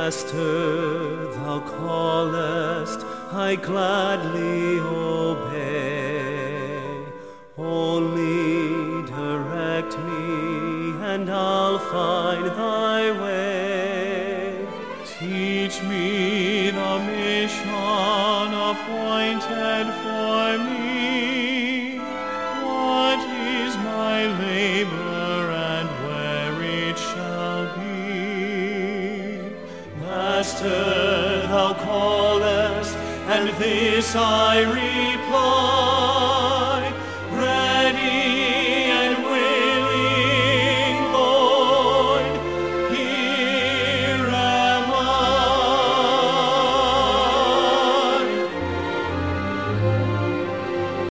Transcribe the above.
Master, thou callest, I gladly obey. Only direct me, and I'll find thy way. Teach me the mission appointed for me. What is my labor, and where it shall be? Master, thou callest, and this I